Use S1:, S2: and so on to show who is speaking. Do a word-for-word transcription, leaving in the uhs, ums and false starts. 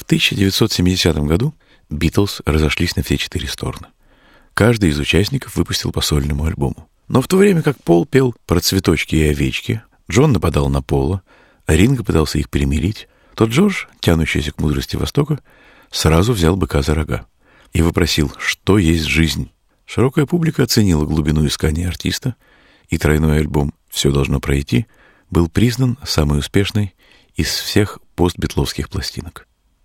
S1: тысяча девятьсот семидесятом году Битлз разошлись на все четыре стороны. Каждый из участников выпустил по сольному альбому. Но в то время как Пол пел про цветочки и овечки, Джон нападал на Пола, а Ринго пытался их примирить, то Джордж, тянущийся к мудрости Востока, сразу взял быка за рога и вопросил, что есть жизнь. Широкая публика оценила глубину искания артиста, и тройной альбом «Все должно пройти» был признан самой успешной из всех постбитловских пластинок.